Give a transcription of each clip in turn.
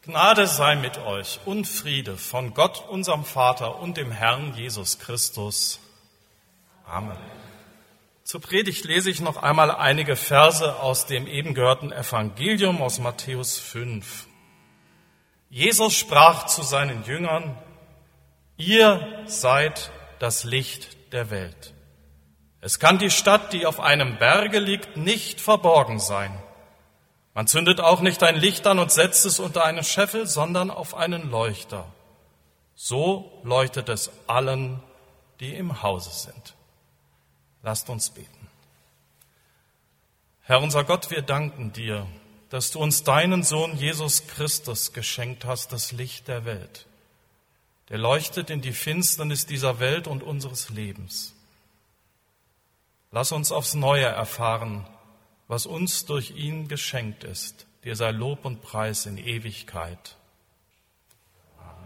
Gnade sei mit euch und Friede von Gott, unserem Vater und dem Herrn Jesus Christus. Amen. Zur Predigt lese ich noch einmal einige Verse aus dem eben gehörten Evangelium aus Matthäus 5. Jesus sprach zu seinen Jüngern: Ihr seid das Licht der Welt. Es kann die Stadt, die auf einem Berge liegt, nicht verborgen sein. Man zündet auch nicht ein Licht an und setzt es unter einen Scheffel, sondern auf einen Leuchter. So leuchtet es allen, die im Hause sind. Lasst uns beten. Herr unser Gott, wir danken dir, dass du uns deinen Sohn Jesus Christus geschenkt hast, das Licht der Welt. Der leuchtet in die Finsternis dieser Welt und unseres Lebens. Lass uns aufs Neue erfahren, was uns durch ihn geschenkt ist. Dir sei Lob und Preis in Ewigkeit. Amen.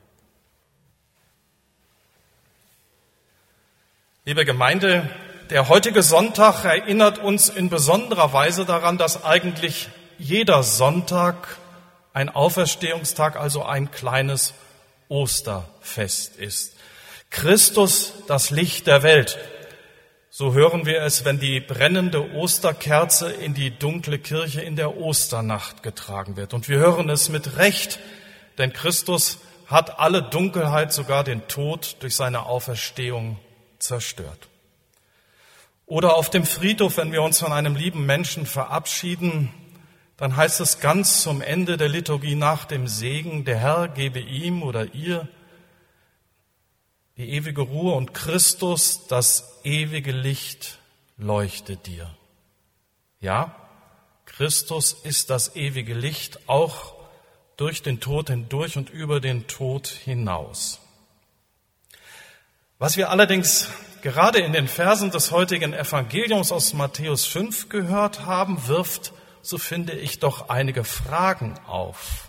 Liebe Gemeinde, der heutige Sonntag erinnert uns in besonderer Weise daran, dass eigentlich jeder Sonntag ein Auferstehungstag, also ein kleines Osterfest ist. Christus, das Licht der Welt. So hören wir es, wenn die brennende Osterkerze in die dunkle Kirche in der Osternacht getragen wird. Und wir hören es mit Recht, denn Christus hat alle Dunkelheit, sogar den Tod, durch seine Auferstehung zerstört. Oder auf dem Friedhof, wenn wir uns von einem lieben Menschen verabschieden, dann heißt es ganz zum Ende der Liturgie nach dem Segen: Der Herr gebe ihm oder ihr die ewige Ruhe und Christus, das ewige Licht, leuchte dir. Ja, Christus ist das ewige Licht, auch durch den Tod hindurch und über den Tod hinaus. Was wir allerdings gerade in den Versen des heutigen Evangeliums aus Matthäus 5 gehört haben, wirft, so finde ich, doch einige Fragen auf.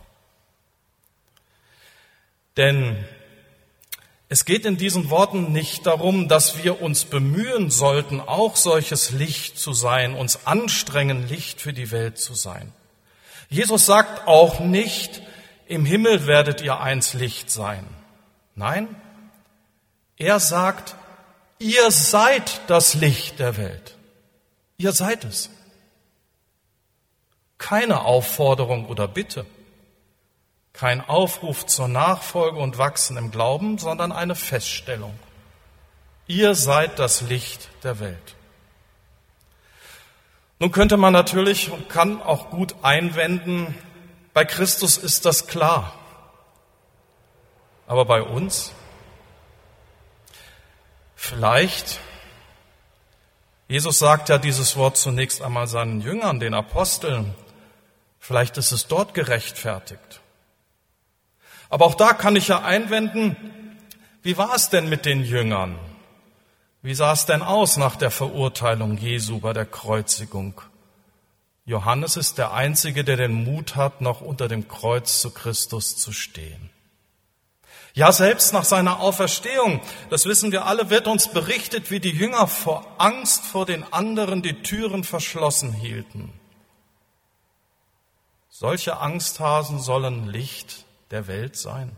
Denn es geht in diesen Worten nicht darum, dass wir uns bemühen sollten, auch solches Licht zu sein, uns anstrengen, Licht für die Welt zu sein. Jesus sagt auch nicht, im Himmel werdet ihr einst Licht sein. Nein, er sagt, ihr seid das Licht der Welt. Ihr seid es. Keine Aufforderung oder Bitte. Kein Aufruf zur Nachfolge und Wachsen im Glauben, sondern eine Feststellung. Ihr seid das Licht der Welt. Nun könnte man natürlich und kann auch gut einwenden, bei Christus ist das klar. Aber bei uns? Vielleicht. Jesus sagt ja dieses Wort zunächst einmal seinen Jüngern, den Aposteln. Vielleicht ist es dort gerechtfertigt. Aber auch da kann ich ja einwenden, wie war es denn mit den Jüngern? Wie sah es denn aus nach der Verurteilung Jesu bei der Kreuzigung? Johannes ist der Einzige, der den Mut hat, noch unter dem Kreuz zu Christus zu stehen. Ja, selbst nach seiner Auferstehung, das wissen wir alle, wird uns berichtet, wie die Jünger vor Angst vor den anderen die Türen verschlossen hielten. Solche Angsthasen sollen Licht der Welt sein?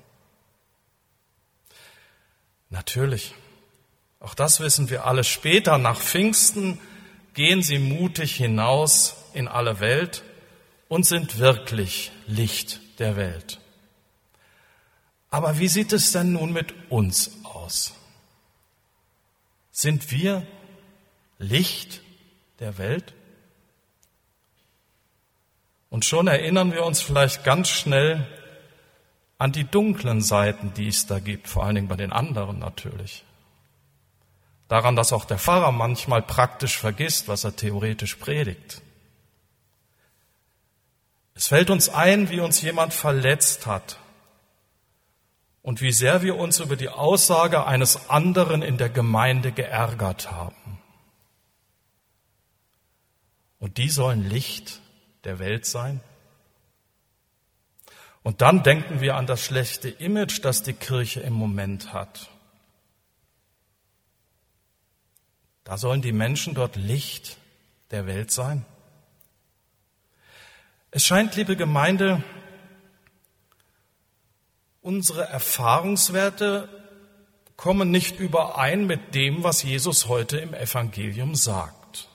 Natürlich, auch das wissen wir alle. Später, nach Pfingsten, gehen sie mutig hinaus in alle Welt und sind wirklich Licht der Welt. Aber wie sieht es denn nun mit uns aus? Sind wir Licht der Welt? Und schon erinnern wir uns vielleicht ganz schnell an die dunklen Seiten, die es da gibt, vor allen Dingen bei den anderen natürlich. Daran, dass auch der Pfarrer manchmal praktisch vergisst, was er theoretisch predigt. Es fällt uns ein, wie uns jemand verletzt hat und wie sehr wir uns über die Aussage eines anderen in der Gemeinde geärgert haben. Und die sollen Licht der Welt sein? Und dann denken wir an das schlechte Image, das die Kirche im Moment hat. Da sollen die Menschen dort Licht der Welt sein. Es scheint, liebe Gemeinde, unsere Erfahrungswerte kommen nicht überein mit dem, was Jesus heute im Evangelium sagt.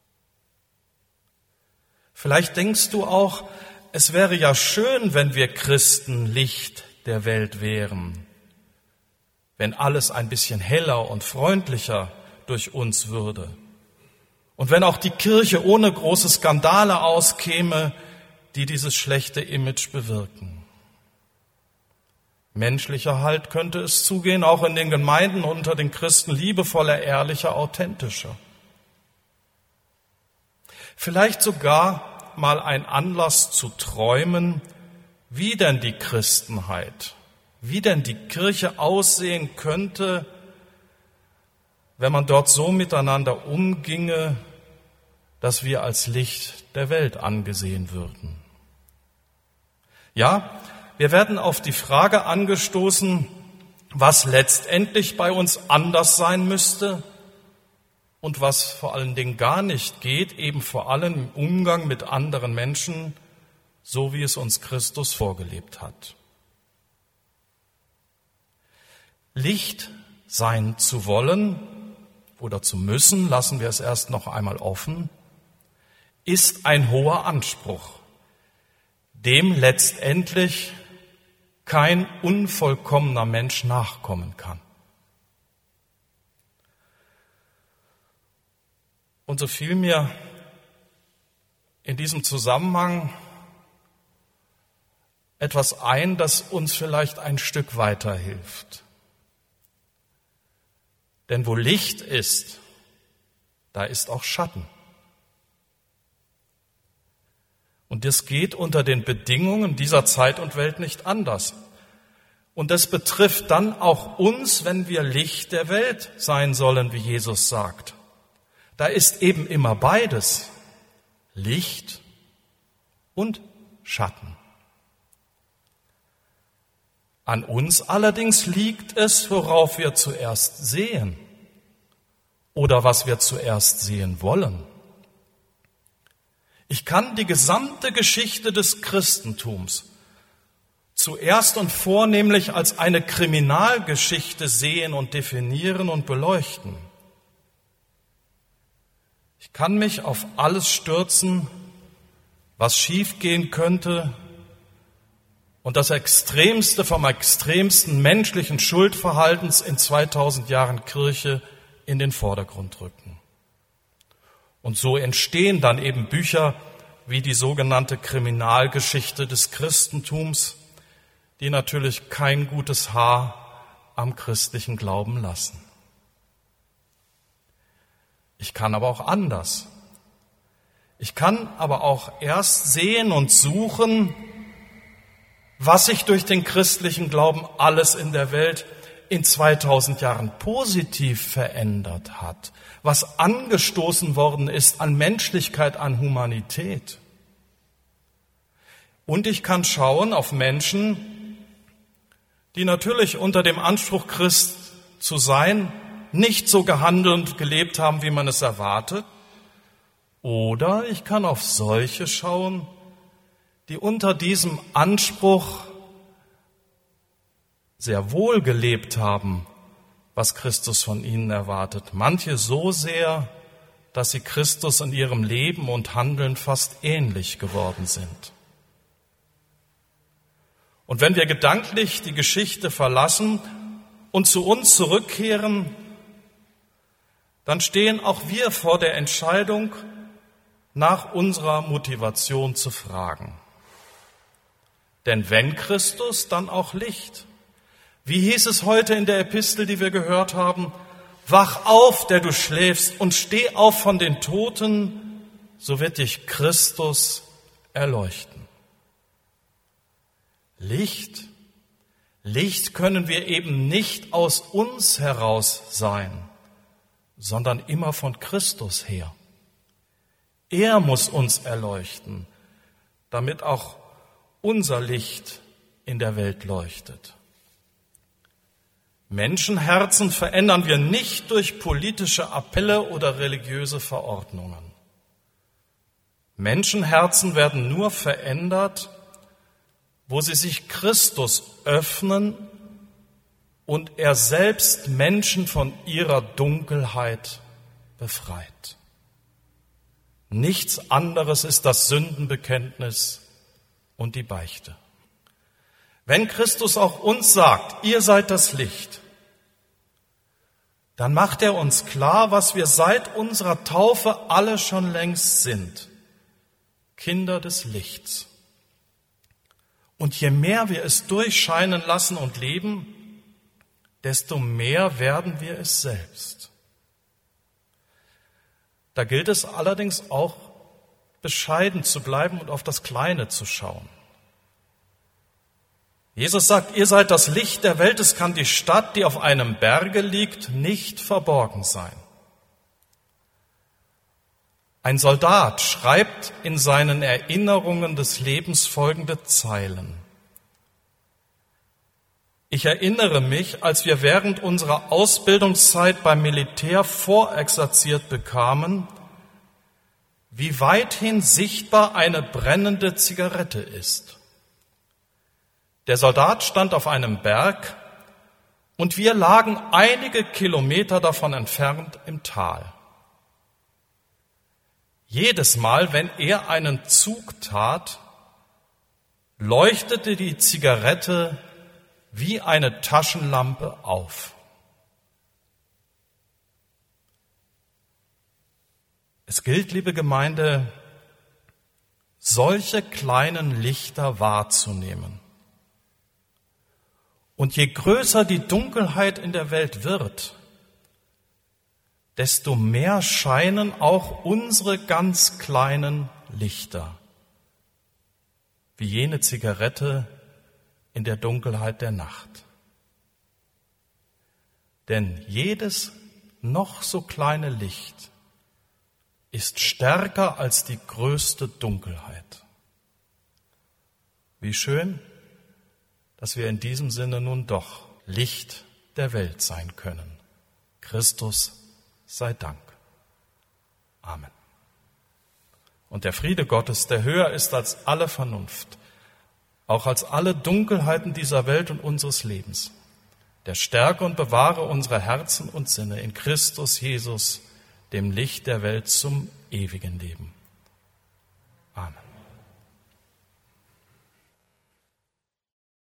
Vielleicht denkst du auch, es wäre ja schön, wenn wir Christen Licht der Welt wären, wenn alles ein bisschen heller und freundlicher durch uns würde und wenn auch die Kirche ohne große Skandale auskäme, die dieses schlechte Image bewirken. Menschlicher Halt könnte es zugehen, auch in den Gemeinden unter den Christen liebevoller, ehrlicher, authentischer. Vielleicht sogar mal ein Anlass zu träumen, wie denn die Christenheit, wie denn die Kirche aussehen könnte, wenn man dort so miteinander umginge, dass wir als Licht der Welt angesehen würden. Ja, wir werden auf die Frage angestoßen, was letztendlich bei uns anders sein müsste und was vor allen Dingen gar nicht geht, eben vor allem im Umgang mit anderen Menschen, so wie es uns Christus vorgelebt hat. Licht sein zu wollen oder zu müssen, lassen wir es erst noch einmal offen, ist ein hoher Anspruch, dem letztendlich kein unvollkommener Mensch nachkommen kann. Und so fiel mir in diesem Zusammenhang etwas ein, das uns vielleicht ein Stück weiterhilft. Denn wo Licht ist, da ist auch Schatten. Und das geht unter den Bedingungen dieser Zeit und Welt nicht anders. Und das betrifft dann auch uns, wenn wir Licht der Welt sein sollen, wie Jesus sagt. Da ist eben immer beides, Licht und Schatten. An uns allerdings liegt es, worauf wir zuerst sehen oder was wir zuerst sehen wollen. Ich kann die gesamte Geschichte des Christentums zuerst und vornehmlich als eine Kriminalgeschichte sehen und definieren und beleuchten. Ich kann mich auf alles stürzen, was schiefgehen könnte und das Extremste vom extremsten menschlichen Schuldverhaltens in 2000 Jahren Kirche in den Vordergrund rücken. Und so entstehen dann eben Bücher wie die sogenannte Kriminalgeschichte des Christentums, die natürlich kein gutes Haar am christlichen Glauben lassen. Ich kann aber auch anders. Ich kann aber auch erst sehen und suchen, was sich durch den christlichen Glauben alles in der Welt in 2000 Jahren positiv verändert hat, was angestoßen worden ist an Menschlichkeit, an Humanität. Und ich kann schauen auf Menschen, die natürlich unter dem Anspruch, Christ zu sein, nicht so gehandelt und gelebt haben, wie man es erwartet. Oder ich kann auf solche schauen, die unter diesem Anspruch sehr wohl gelebt haben, was Christus von ihnen erwartet. Manche so sehr, dass sie Christus in ihrem Leben und Handeln fast ähnlich geworden sind. Und wenn wir gedanklich die Geschichte verlassen und zu uns zurückkehren, dann stehen auch wir vor der Entscheidung, nach unserer Motivation zu fragen. Denn wenn Christus, dann auch Licht. Wie hieß es heute in der Epistel, die wir gehört haben? Wach auf, der du schläfst, und steh auf von den Toten, so wird dich Christus erleuchten. Licht können wir eben nicht aus uns heraus sein, sondern immer von Christus her. Er muss uns erleuchten, damit auch unser Licht in der Welt leuchtet. Menschenherzen verändern wir nicht durch politische Appelle oder religiöse wo sie sich Christus öffnen und er selbst Menschen von ihrer Dunkelheit befreit. Nichts anderes ist das Sündenbekenntnis und die Beichte. Wenn Christus auch uns sagt, ihr seid das Licht, dann macht er uns klar, was wir seit unserer Taufe alle schon längst sind: Kinder des Lichts. Und je mehr wir es durchscheinen lassen und leben, desto mehr werden wir es selbst. Da gilt es allerdings auch, bescheiden zu bleiben und auf das Kleine zu schauen. Jesus sagt, ihr seid das Licht der Welt, es kann die Stadt, die auf einem Berge liegt, nicht verborgen sein. Ein Soldat schreibt in seinen Erinnerungen des Lebens folgende Zeilen: Ich erinnere mich, als wir während unserer Ausbildungszeit beim Militär vorexerziert bekamen, wie weithin sichtbar eine brennende Zigarette ist. Der Soldat stand auf einem Berg und wir lagen einige Kilometer davon entfernt im Tal. Jedes Mal, wenn er einen Zug tat, leuchtete die Zigarette wie eine Taschenlampe auf. Es gilt, liebe Gemeinde, solche kleinen Lichter wahrzunehmen. Und je größer die Dunkelheit in der Welt wird, desto mehr scheinen auch unsere ganz kleinen Lichter, wie jene Zigarette in der Dunkelheit der Nacht. Denn jedes noch so kleine Licht ist stärker als die größte Dunkelheit. Wie schön, dass wir in diesem Sinne nun doch Licht der Welt sein können. Christus sei Dank. Amen. Und der Friede Gottes, der höher ist als alle Vernunft, auch als alle Dunkelheiten dieser Welt und unseres Lebens, der stärke und bewahre unsere Herzen und Sinne in Christus Jesus, dem Licht der Welt zum ewigen Leben.